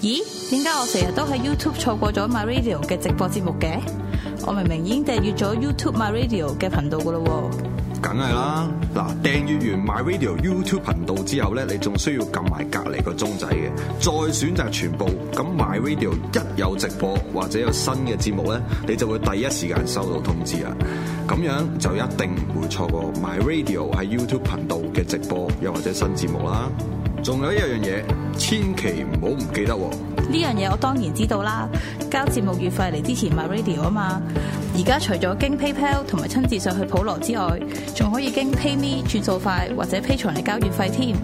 咦？點解我成日都喺 YouTube 錯過咗 My Radio 嘅直播節目嘅？我明明已經訂閱咗 YouTube My Radio 嘅頻道噶咯喎。 梗係啦，嗱，訂閱完 My Radio YouTube 頻道之後咧，你仲需要撳埋隔離個鐘仔嘅，再選擇全部。咁 My Radio 一有直播或者有新嘅節目咧，你就會第一時間收到通知啦。咁樣就一定唔會錯過 My Radio 喺 YouTube 頻道嘅直播又或者新節目啦。仲有一樣嘢，千祈唔好唔記得喎。 呢樣嘢我當然知道啦，交節目月費嚟支持 My Radio 啊嘛。而家除咗經 PayPal 同埋親自上去普羅之外，仲可以經 PayMe 轉數快或者 Patreon嚟交月費添。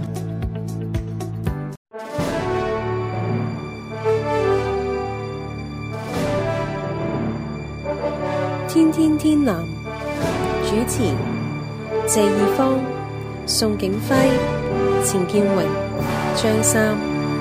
天天天藍主持謝義方、宋景輝、錢建榮、張三。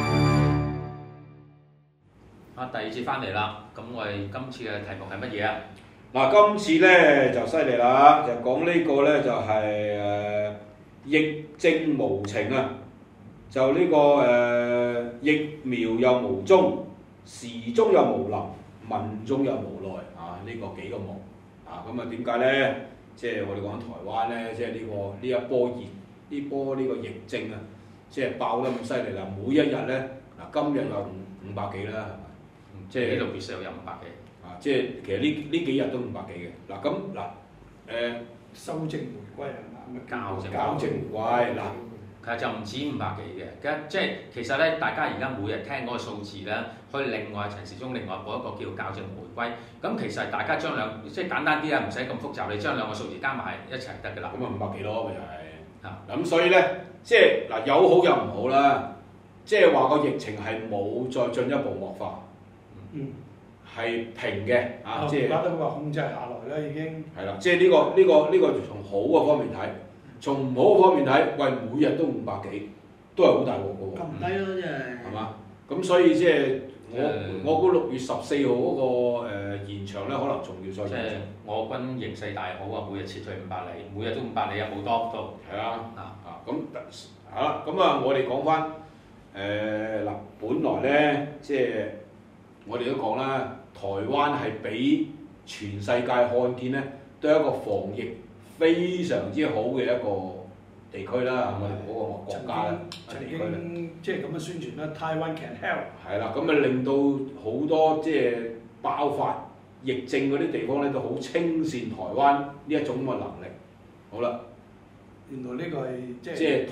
第二次翻嚟啦，咁我哋今次嘅題目係乜嘢啊？ 嗱，今次咧就犀利啦，就講呢個咧就係疫症無情啊，就呢個疫苗又無蹤，時鐘又無臨，民眾又無奈啊！呢個幾個無啊，咁啊點解咧？即係我哋講台灣咧，即係呢一波呢個疫症啊，即係爆得咁犀利啦！每一日咧嗱，今日有五百幾啦，係咪？即係 6月4號有500幾啊！即係其實呢幾日都500幾嘅嗱，咁嗱修正回歸係嘛？ 校正回歸嗱， 其實就唔止500幾嘅，即係其實咧，大家而家每日聽嗰個數字咧，可以另外陳時中另外播一個叫校正回歸。咁其實大家將即係簡單啲啊，唔使咁複雜，你將兩個數字加埋一齊得㗎啦。 咁啊500幾咯，咪就係啊。咁所以咧，即係嗱有好有唔好啦，即係話個疫情係冇再進一步惡化。係平嘅啊，即係而家都話控制下來啦，已經係啦，即係呢個從好嘅方面睇，從唔好嘅方面睇，喂，每日都500幾，都係好大鑊嘅喎。 咁低咯，真係係嘛？咁所以即係我估6月14號嗰個延長咧，可能仲要再即係我軍形勢大好啊，每日撤退500里，每日都500里有好多都係啊咁好啦，咁啊我哋講翻嗱，本來咧即係我哋都講啦。台灣係俾全世界看見咧，都係一個防疫非常之好嘅一個地區啦，我哋嗰個國家啦， 曾經即係咁樣宣傳啦，Taiwan can help。 係啦，咁啊令到好多即係爆發疫症嗰啲地方咧，都好稱羨台灣呢一種咁嘅能力。好啦， 原來呢個係即係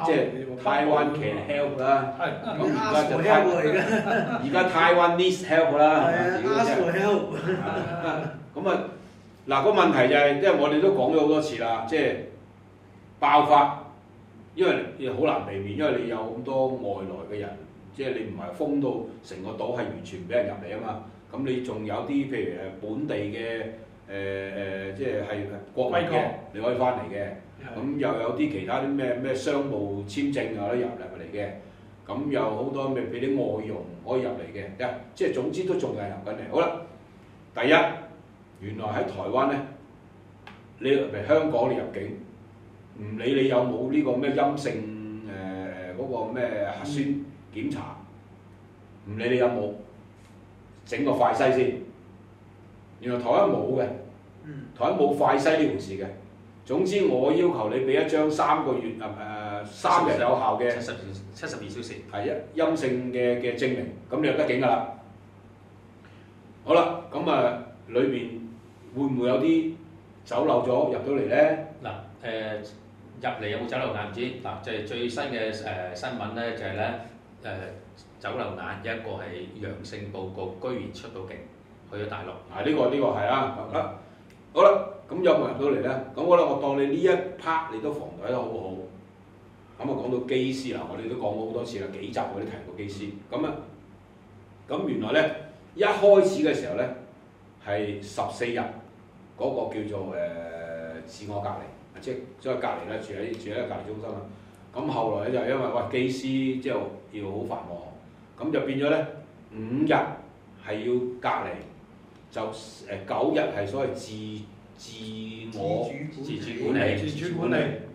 Taiwan can help 啦，咁而家Taiwan needs help 啦， ask for help。 咁啊嗱個問題就係，因為我哋都講咗好多次啦，即係爆發，因為好難避免，因為你有咁多外來嘅人，即係你唔係封到成個島係完全唔俾人入嚟啊嘛，咁你仲有啲譬如本地嘅即係國民嘅，你可以翻嚟嘅。咁又有啲其他啲咩商務簽證有得入嚟嘅，咁有好多咩俾啲外傭可以入嚟嘅，即係總之都仲有人入緊嚟。好啦，第一原來喺台灣咧，你譬如香港你入境，唔理你有冇呢個咩陰性嗰個咩核酸檢查，唔理你有冇整個快篩先。原來台灣冇嘅，台灣冇快篩呢回事嘅。總之，我要求你俾一張3個月3日有效嘅 72小時係陰性嘅證明，咁你入得境㗎啦。好啦，咁啊裏邊會唔會有啲走漏咗入到嚟咧？ 嗱入嚟有冇走漏眼唔知嗱，就係最新嘅新聞咧，就係咧走漏眼有一個係陽性報告，居然出到境去咗大陸。 呢個係啊，好啦。咁有冇入到嚟咧？咁我當你呢一 part 你都防衞得好好。咁啊講到機師啦，我哋都講過好多次啦，幾集我哋提過機師。咁原來咧一開始嘅時候咧係14日嗰個叫做自我隔離，即係所謂隔離咧住喺隔離中心啦。咁後來咧就因為機師即係要好繁忙，咁就變咗咧5日係要隔離，就9日係所謂自主管理。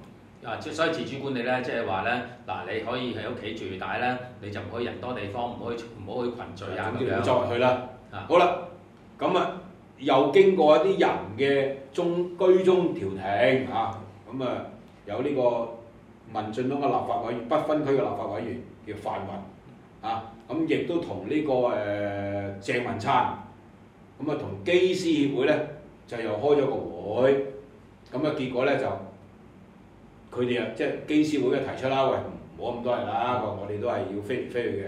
所以自主管理咧，即係話咧，嗱，你可以喺屋企住，但係咧你就唔可以人多地方，唔好去群聚啊咁樣。 周圍去啦。 啊好啦，咁啊又經過一啲人嘅居中調停啊，咁啊有呢個民進黨嘅立法委員不分區嘅立法委員叫范雲啊，咁亦都同呢個鄭文燦，咁啊同機師協會咧就又開咗個會，咁啊結果咧就佢哋啊即係機師會嘅提出啦，喂唔好咁多人啦，我哋都係要飛嚟飛去嘅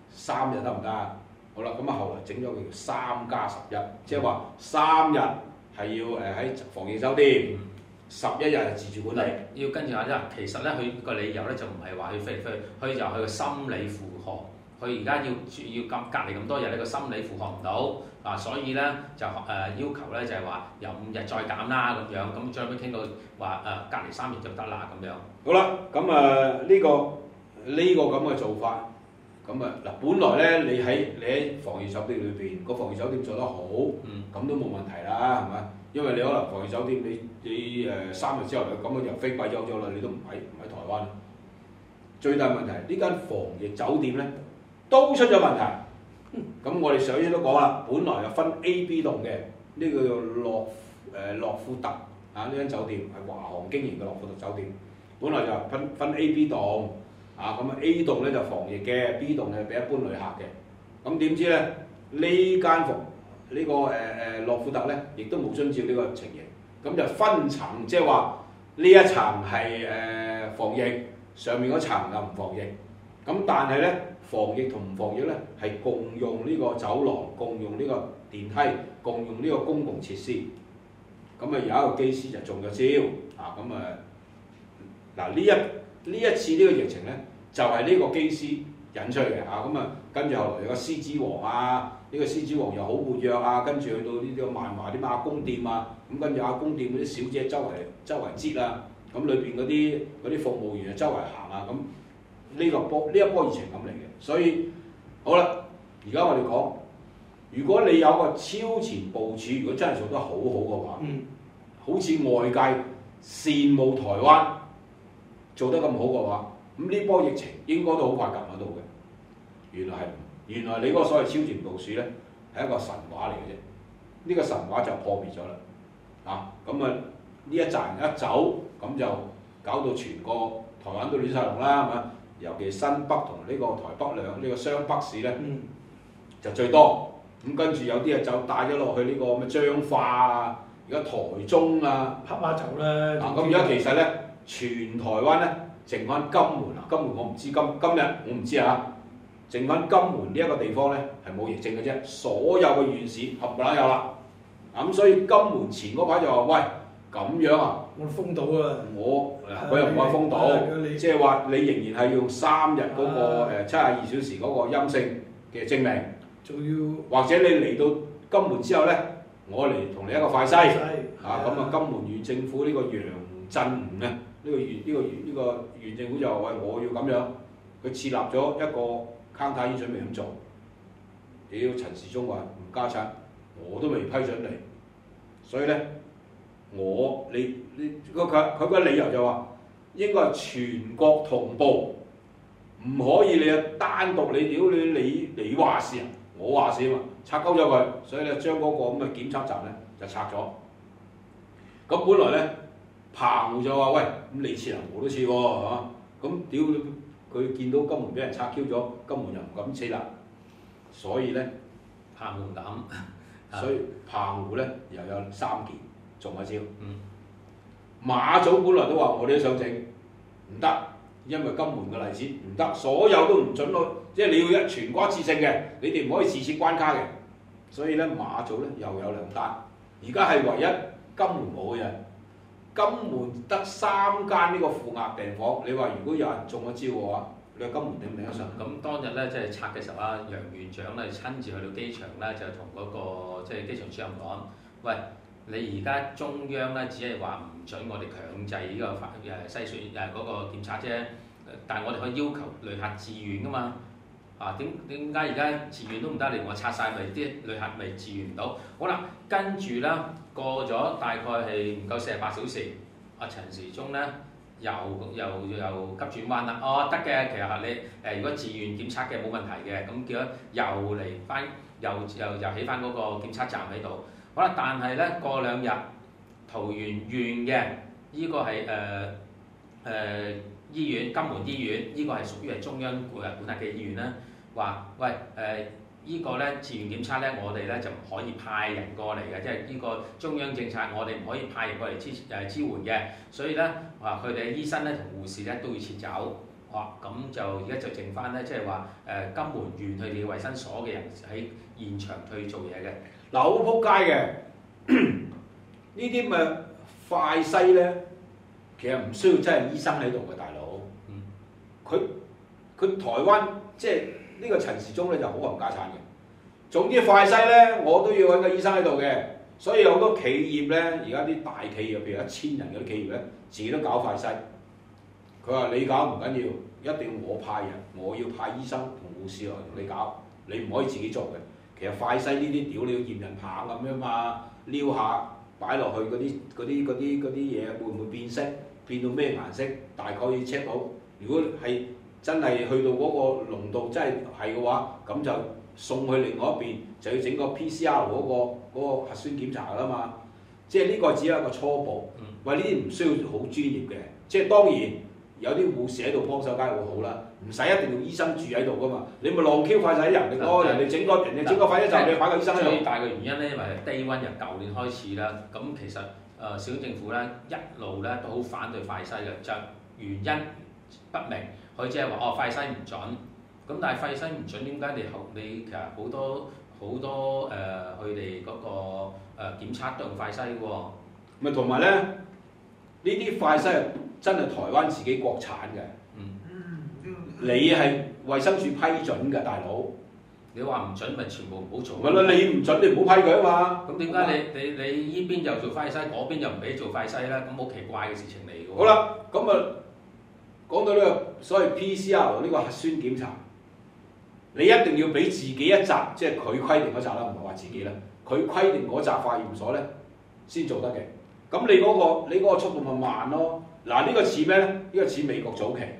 ，3日得唔得啊？好啦，咁啊後來整咗個叫3+11，即係話3日係要喺防疫酒店，11日係自主管理。 要跟住下啫，其實咧佢個理由咧就唔係話去飛嚟飛去，佢就係佢個心理負荷。佢而家要隔離咁多日，呢個心理負荷唔到啊，所以咧就要求咧就係話由5日再減啦咁樣，咁最後尾傾到話隔離3日就得啦咁樣。 好啦，咁呢個咁嘅做法。咁啊嗱，本來咧你喺防疫酒店裏邊，個防疫酒店做得好，咁都冇問題啦，係咪？因為你可能防疫酒店你3日之後咁就飛貴咗啦，你都唔喺台灣。最大問題呢間防疫酒店咧都出咗問題。咁我哋上次都講啦，本來有分 A、B 棟嘅，呢個叫諾富特啊，呢間酒店係華航經營嘅諾富特酒店，本來就分 A、B 棟。啊，咁啊 A 棟咧就防疫嘅 ，B 棟係俾一般旅客嘅。咁點知咧呢間呢個諾富特咧，亦都冇遵照呢個情形，咁就分層，即係話呢一層係防疫，上面嗰層就唔防疫。咁但係咧防疫同唔防疫咧係共用呢個走廊、共用呢個電梯、共用呢個公共設施。咁啊有一個機師就中咗招，啊咁啊嗱呢一次呢個疫情咧，就係呢個機師引出嚟嘅嚇，咁啊跟住後來有個獅子王啊，呢個獅子王又好活躍啊，跟住去到呢啲萬華啲阿公店啊，咁跟住阿公店嗰啲小姐周圍擠啊，咁裏邊嗰啲服務員啊周圍行啊，咁呢一波疫情咁嚟嘅，所以好啦，而家我哋講，如果你有個超前部署，如果真係做得好好嘅話，好似外界羨慕台灣做得咁好嘅話，咁呢波疫情應該都好快撳得到嘅。原來你嗰個所謂超前部署咧係一個神話嚟嘅啫，呢個神話就破滅咗啦。啊，咁啊呢一紮人一走，咁就搞到全個台灣都亂晒龍啦，係嘛？尤其新北同呢個台北呢個雙北市咧，就最多。咁跟住有啲啊就帶咗落去呢個咩彰化啊，而家台中啊， 黑馬洲啦。 咁而家其實咧，全台灣咧剩翻金門啊，金門我唔知今日我唔知啊，剩翻金門呢一個地方咧係冇疫症嘅啫，所有嘅縣市冚唪唥有啦。咁所以金門前嗰排就話喂咁樣啊， 我封到啊！ 佢又唔話封到，即係話你仍然係用3日嗰個72小時嗰個陰性嘅證明， 仲要或者你嚟到金門之後咧，我嚟同你一個快篩啊，咁啊金門縣政府呢個楊振吾咧，呢個縣政府就話喂我要咁樣，佢設立咗一個counter已經準備咁做，屌陳時中話唔加產，我都未批准你，所以咧佢個理由就話應該係全國同步，唔可以你單獨你屌你話事啊，我話事啊嘛，拆鳩咗佢，所以咧將嗰個咁嘅檢測站咧就拆咗。咁本來咧澎湖就話喂咁你設啊我都設喎，係嘛？咁屌佢見到金門俾人拆 Q 咗，金門又唔敢設啦，所以咧澎湖唔敢。 所以澎湖咧又有3件中咗招。馬祖本來都話我哋都想整，唔得，因為金門嘅例子唔得，所有都唔準咯，即係你要全國一次性嘅，你哋唔可以自設關卡嘅。所以咧馬祖咧又有2單，而家係唯一金門冇嘅啫。金門得3間呢個負壓病房，你話如果有人中咗招嘅話，你話金門頂唔頂得順？ 咁當日咧即係拆嘅時候啊，楊院長咧親自去到機場咧，就同嗰個即係機場主任講：喂，你而家中央咧只係話唔準我哋強制呢個篩選嗰個檢測啫，但係我哋可以要求旅客自願噶嘛。啊點解而家自願都唔得？你我拆晒咪啲旅客咪自願唔到？好啦，跟住咧過咗大概係唔夠48小時，阿陳時中咧又急轉彎啦。哦，得嘅，其實你如果自願檢測嘅冇問題嘅，咁結果又嚟翻，又起翻嗰個檢測站喺度。好啦，但係咧過2日，桃園縣嘅呢個係醫院，金門醫院，呢個係屬於係中央管轄嘅醫院啦。話喂呢個咧自願檢測咧，我哋咧就唔可以派人過嚟嘅，即係呢個中央政策，我哋唔可以派人過嚟支援嘅。所以咧話佢哋嘅醫生咧同護士咧都要撤走。哇！咁就而家就剩翻咧，即係話金門縣佢哋嘅衛生所嘅人喺現場去做嘢嘅。 嗱，好撲街嘅呢啲咁嘅快篩咧，其實唔需要真係醫生喺度嘅，大佬。佢台灣即係呢個陳時中咧就好冚家產嘅。總之快篩咧，我都要揾個醫生喺度嘅。所以有好多企業咧，而家啲大企業，譬如1000人嗰啲企業咧，自己都搞快篩。佢話你搞唔緊要，一定要我派人，我要派醫生同護士嚟同你搞，你唔可以自己做嘅。其實快篩呢啲屌你要驗人棒咁樣嘛，撩下擺落去嗰啲嘢會唔會變色，變到咩顏色，大概要 check 到。如果係真係去到嗰個濃度真係嘅話，咁就送去另外一邊，就要整個 PCR 嗰個核酸檢查啦嘛。即係呢個只係一個初步，喂呢啲唔需要好專業嘅，即係當然。有啲護士喺度幫手，梗係會好啦，唔使一定要醫生住喺度噶嘛。你咪浪 Q 快曬啲人哋咯，人哋整個快一站，你擺個醫生喺度。 最大嘅原因咧，因為低溫由舊年開始啦，咁其實小英政府咧一路咧都好反對快篩嘅，就原因不明，佢只係話快篩唔準。咁但係快篩唔準，點解你其實好多佢哋嗰個檢測都用快篩喎？ 咪同埋咧呢啲快篩真係台灣自己國產嘅，你係衛生署批准嘅，大佬。 你話唔準咪全部唔好做。 咪咯，你唔準你唔好批佢啊嘛。 咁點解你依邊又做快篩，嗰邊又唔俾做快篩咧？咁好奇怪嘅事情嚟嘅。 好啦，咁啊講到呢個所謂 PCR 呢個核酸檢查，你一定要俾自己一閘，即係佢規定嗰閘啦，唔係話自己啦。佢規定嗰閘化驗所咧先做得嘅。咁你嗰個速度咪慢咯。嗱，呢個似咩咧？呢個似美國早期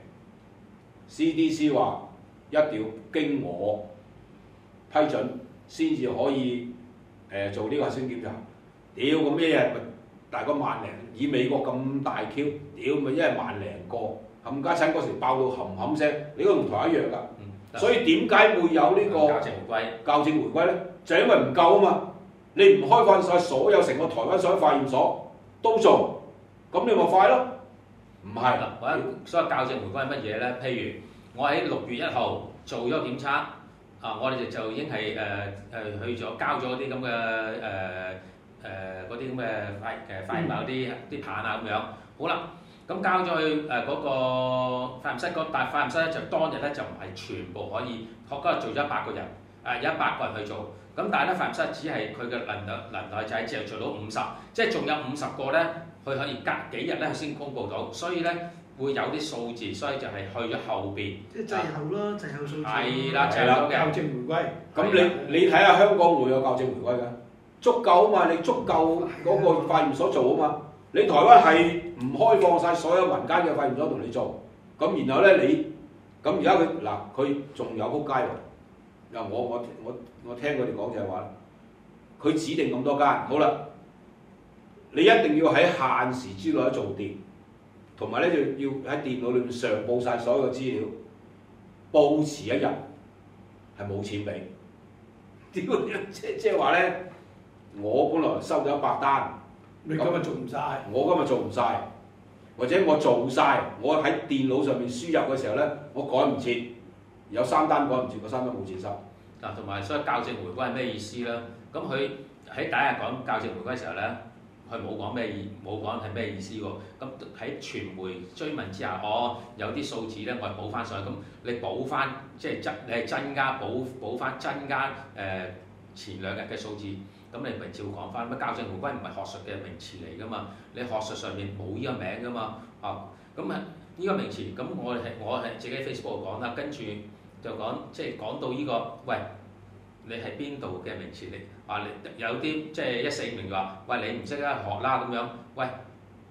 CDC 話一定要經我批准先至可以做呢個核酸檢查。屌咁一日咪大概萬零，以美國咁大 Q， 屌咪一日萬零個，冚家產嗰時爆到冚冚聲，你嗰同台一樣㗎。所以點解會有呢個校正回歸咧？就係因為唔夠啊嘛！你唔開放晒所有成個台灣所有化驗所都做，咁你咪快咯。唔係， 所以校正回歸係乜嘢咧？譬如我喺6月1號做咗檢測，我哋就已經係去咗交咗啲咁嘅嗰啲咁嘅化驗嗰啲棒啊咁樣。好啦，咁交咗去嗰個化驗室，但係化驗室咧就當日咧就唔係全部可以，嗰日做咗100個人，有100個人去做。咁但係咧化驗室只係佢嘅能耐就係只係做到50，即係仲有50個咧。佢可以隔幾日咧先公佈到，所以咧會有啲數字，所以就係去咗後邊。 即係滯後啦，滯後數字。 係啦，滯後嘅校正回歸。 咁你睇下香港會有校正回歸㗎，足夠啊嘛！你足夠嗰個化驗所做啊嘛。你台灣係唔開放晒所有民間嘅化驗所同你做，咁然後咧咁而家佢仲有撲街喎。嗱我聽佢哋講就係話，佢指定咁多間，好啦。你一定要喺限時之內做掂，同埋咧就要喺電腦裏面上報晒所有嘅資料，報遲1日係冇錢俾。點即係話咧，我本來收咗100單， 你今日做唔晒， 我今日做唔晒，或者我做晒，我喺電腦上面輸入嘅時候咧，我趕唔切，有3單趕唔切，嗰3單冇錢收。 嗱，同埋所以校正回歸係咩意思咧？咁佢喺第一日講校正回歸嘅時候咧。佢冇講係咩意思喎？咁喺傳媒追問之下，有啲數字咧，我係補翻上去。咁你補翻，即係你係增加補翻增加前2日嘅數字，咁你咪照講翻。乜校正回歸唔係學術嘅名詞嚟㗎嘛？你學術上面冇呢個名㗎嘛？咁呢個名詞，咁我係自己 Facebook 講啦，跟住就講即係講到呢個，喂。你係邊度嘅名詞嚟？你有啲即係145名話，喂你唔識啊學啦咁樣，喂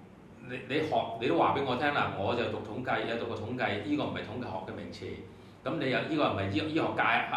你都話俾我聽啦，我就讀統計，有讀過統計，呢個唔係統計學嘅名詞。咁你又呢個唔係醫學界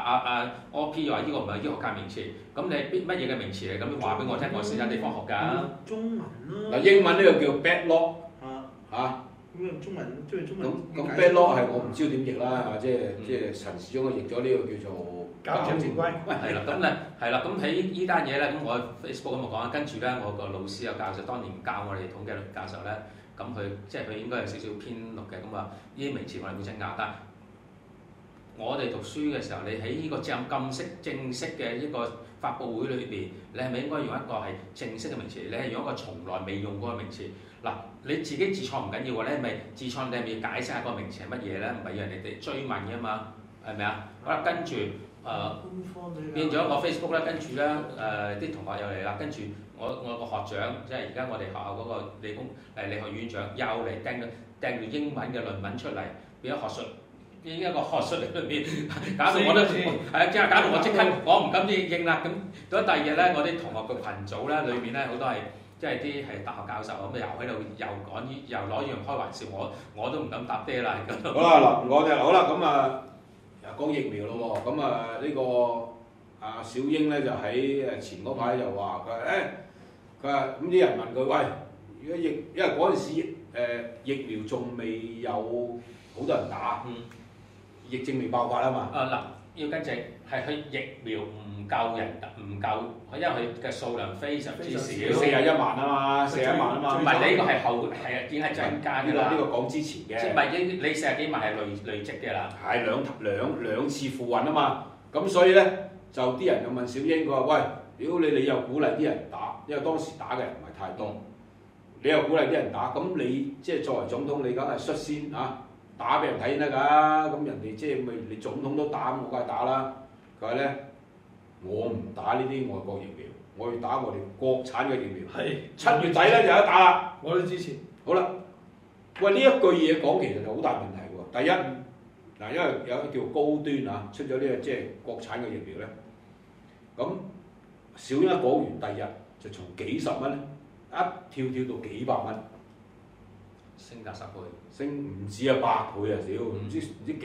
OP 又話呢個唔係醫學界名詞，咁你乜嘢嘅名詞嚟？咁話俾我聽，我先有地方學㗎。 中文咯。 嗱英文呢個叫 backlog 嚇。 咁中文即係中文。 咁 backlog 係我唔知點譯啦嚇，即係陳時中譯咗呢個叫做校正回歸。 係啦，咁咧係啦，咁喺呢單嘢咧，咁我 Facebook 咁就講，跟住咧我個老師啊教授當年教我哋統計教授咧，咁佢即係佢應該有少少偏綠嘅，咁話呢啲名詞我哋會爭拗，但我哋讀書嘅時候，你喺呢個正式嘅一個發佈會裏邊，你係咪應該用一個係正式嘅名詞？你係用一個從來未用過嘅名詞？嗱，你自己自創唔緊要喎，你係咪自創？你係咪要解釋下個名詞係乜嘢咧？唔係要人哋追問嘅嘛，係咪啊？好啦，跟住變咗個 Facebook 咧，跟住咧啲同學又嚟啦，跟住我個學長，即係而家我哋學校嗰個理學院長又嚟掟住英文嘅論文出嚟，變咗學術。已經一個學術裏邊，搞到我都係即係搞到我即刻我唔敢應啦。咁到咗第二日咧，我啲同學嘅群組咧，裏面咧好多係即係啲係大學教授咁，又喺度又講又攞呢樣開玩笑，我都唔敢答爹啦。 好啦嗱，我哋好啦，咁啊講疫苗咯喎，咁啊呢個阿小英咧就喺前嗰排就話佢話咁啲人問佢喂，如果因為嗰陣時疫苗仲未有好多人打。疫症未爆發啊嘛！ 嗱，要跟正係佢疫苗唔夠人，唔夠，因為佢嘅數量非常之少 ，41萬啊嘛，41萬啊嘛。 唔係你呢個係後係已經係增加㗎啦。 呢個講之前嘅。即係唔係你40幾萬係累積嘅啦。 係兩次付運啊嘛，咁所以咧就啲人就問小英佢話：喂，屌你又鼓勵啲人打，因為當時打嘅人唔係太多，你又鼓勵啲人打，咁你即係作為總統，你梗係率先啊！打俾人睇先得㗎，咁人哋即係咪你總統都打，我梗係打啦。佢話咧，我唔打呢啲外國疫苗，我要打我哋國產嘅疫苗。 係 7月底咧就有得打啦。 我都支持。 好啦，喂呢一句嘢講其實就好大問題喎。第一嗱，因為有一個叫高端啊，出咗呢個即係國產嘅疫苗咧，咁小英一講完，第二日就從幾十蚊一跳到幾百蚊。 升價10倍， 升唔止啊100倍啊少，唔知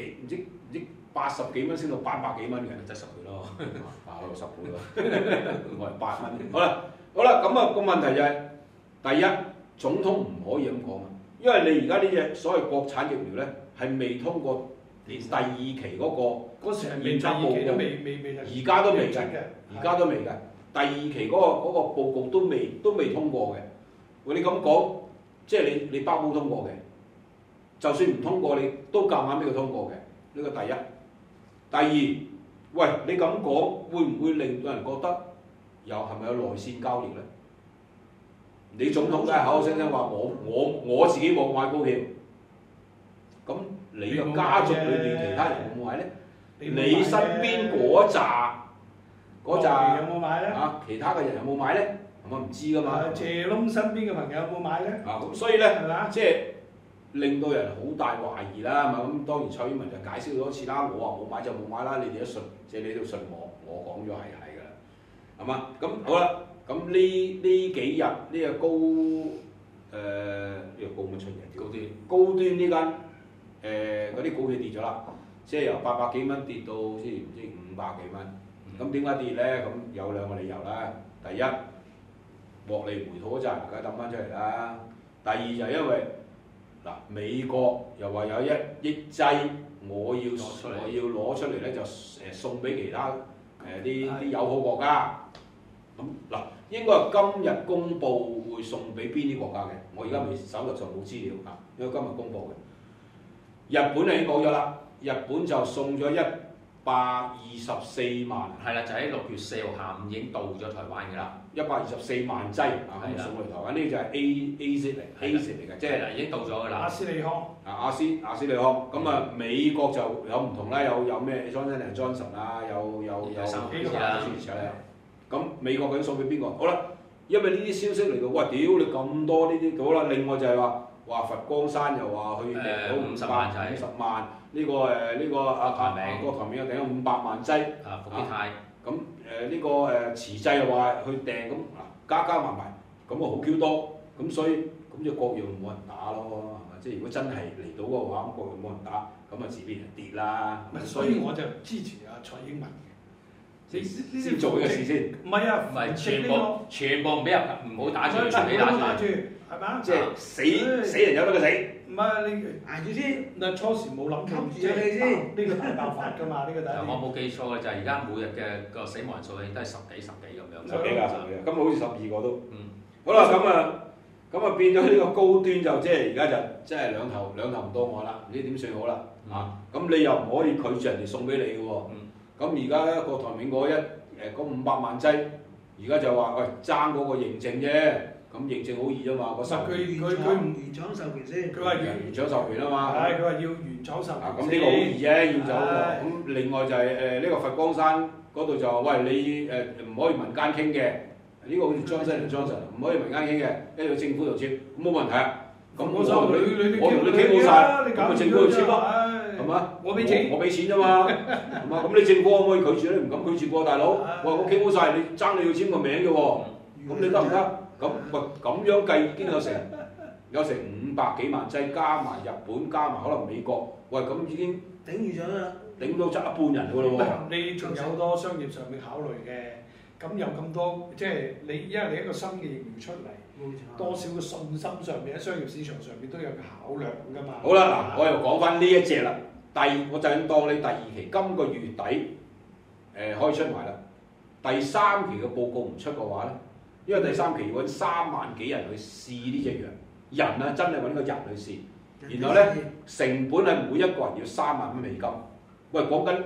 80幾蚊升到800幾蚊嘅， 即係10倍咯， 打到10倍咯，我係8蚊。好啦，咁啊個問題就係、第一總統唔可以咁講啊，因為你而家呢隻所謂國產疫苗咧係未通過連第二期嗰個嗰時係未第二期都未， 而家都未嘅，第二期嗰個報告都未通過嘅。喂，你咁講？即係你包保通過嘅，就算唔通過你都夾硬俾佢通過嘅，呢個第一。第二，喂你咁講會唔會令到人覺得又係咪有內線交易咧？你總統梗係口口聲聲話我自己冇買股票，咁你嘅家族裏邊其他人有冇買咧？你身邊嗰扎有冇買咧？啊，其他嘅人有冇買咧？咁啊唔知噶嘛。 謝窿身邊嘅朋友有冇買咧？ 啊咁所以咧， 係嘛？ 即係令到人好大懷疑啦，係嘛？咁當然蔡英文就解釋好多次啦，我話冇買就冇買啦，你哋都信，即係你都信我講咗係㗎啦，係嘛？咁好啦，咁呢幾日呢個高乜春嘅高端呢間嗰啲股票跌咗啦，即係由800幾蚊跌到先唔知500幾蚊。咁點解跌咧？咁有兩個理由啦。第一，獲利回吐嗰陣梗係抌翻出嚟啦。第二就係因為嗱美國又話有1億劑，我要攞出嚟咧就送俾其他啲友好國家。咁嗱應該係今日公佈會送俾邊啲國家嘅？我而家未手頭上冇資料嚇，因為今日公佈嘅。日本已經講咗啦，日本就送咗124萬。 係啦，就喺6月4號下午已經到咗台灣㗎啦。 124萬劑啊，咁送去台灣，呢個就係 AZ 嚟嘅，即係已經到咗㗎啦。 阿斯利康阿斯利康，咁啊美國就有唔同啦，有咩 Johnson 啊，有生幾個啦。 咁美國究竟送俾邊個？好啦，因為呢啲消息嚟到，哇屌你咁多呢啲，好啦，另外就係話佛光山又話去訂到50萬，呢個阿郭台銘又訂咗500萬劑。 啊，復必泰。 咁呢個慈濟又話去訂，咁加埋，咁啊好 Q 多，咁所以咁就各樣冇人打咯，係嘛？即係如果真係嚟到嘅話，咁各樣冇人打，咁啊自然係跌啦。 所以我就支持阿蔡英文嘅。 先做呢個事先。 唔係啊， 唔係全部唔俾入，唔好打住，全俾打住， 係咪啊？ 即係死人有得佢死。 唔係你捱住先。 嗱初時冇諗到即係呢個大爆發㗎嘛？呢個第一。 我冇記錯嘅就係而家每日嘅個死亡人數都係十幾咁樣。 十幾㗎，今日好似12個都。 嗯。 好啦，咁啊變咗呢個高端就即係而家就即係兩頭唔到岸啦，唔知點算好啦。咁你又唔可以拒絕人哋送俾你嘅喎。咁而家咧郭台銘嗰500萬劑，而家就話喂爭嗰個認證啫。咁認證好易啫嘛， 佢原廠授權先。 佢話原廠授權啊嘛。 係佢話要原廠授權。 咁呢個好易啫，要走喎。咁另外就係呢個佛光山嗰度就話喂你唔可以民間傾嘅。呢個好似Johnson 唔可以民間傾嘅，一定要政府度簽，咁冇問題啊。咁我同你傾好晒，咁咪政府度簽咯，係嘛？我俾錢啫嘛，係嘛？咁你政府可唔可以拒絕咧？唔敢拒絕喎，大佬。喂，我傾好晒，你爭你要簽個名嘅喎，咁你得唔得？咁樣計已經有成500幾萬劑，加埋日本，加埋可能美國，喂咁已經頂住咗啦， 頂到執一半人㗎咯喎。 你仲有好多商業上面考慮嘅。咁有咁多，即係因為你一個新嘅疫苗出嚟，多少嘅信心上面喺商業市場上面都有個考量㗎嘛。 好啦，嗱，我又講翻呢一隻啦。我就當你第2期今個月底可以出埋啦。第3期嘅報告唔出嘅話咧，因為第3期要揾3萬幾人去試呢隻藥，人啊真係揾個人去試，然後咧成本係每一個人要3萬蚊美金。喂，講緊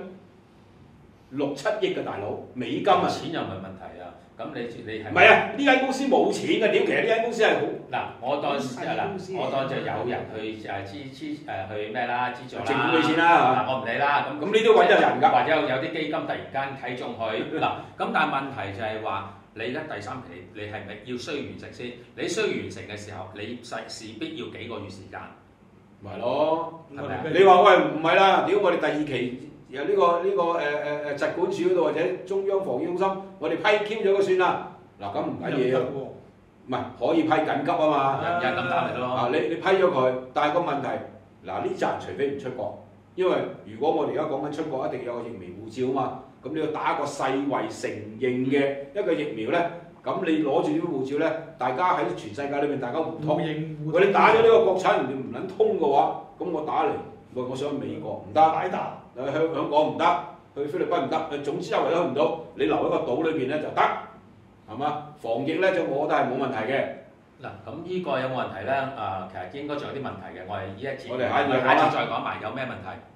6、7億嘅大佬，美金啊！ 錢又唔係問題啊，咁你係唔係啊？呢間公司冇錢嘅，點其實呢間公司係好嗱，我當就有人去去咩啦，資助啦， 政府俾錢啦， 我唔理啦。咁呢都揾咗人㗎， 或者有啲基金突然間睇中佢嗱，咁但係問題就係話你而家第3期你係咪要需要完成先？你需要完成嘅時候，你勢必要幾個月時間， 咪咯？ 係咪啊？ 你話喂唔係啦，屌我哋第2期。由呢個疾管署嗰度或者中央防疫中心，我哋批 Q 咗佢算啦。嗱咁唔緊要，唔係可以批緊急啊嘛。 人咁打嚟咯。 你批咗佢，但係個問題嗱呢陣除非唔出國，因為如果我哋而家講緊出國，一定要有個疫苗護照啊嘛。咁你要打個世衛承認嘅一個疫苗咧，咁你攞住呢個護照咧，大家喺全世界裏面大家互通。喂，你打咗呢個國產，人哋唔撚通嘅話，咁我打嚟，喂我想去美國唔得。香港唔得，去菲律賓唔得，總之周圍都去唔到。你留喺個島裏邊咧就得，係嘛？防疫咧就我覺得係冇問題嘅。 嗱，咁呢個有冇問題咧？其實應該仲有啲問題嘅。我哋呢一節， 我哋下一節再講埋有咩問題。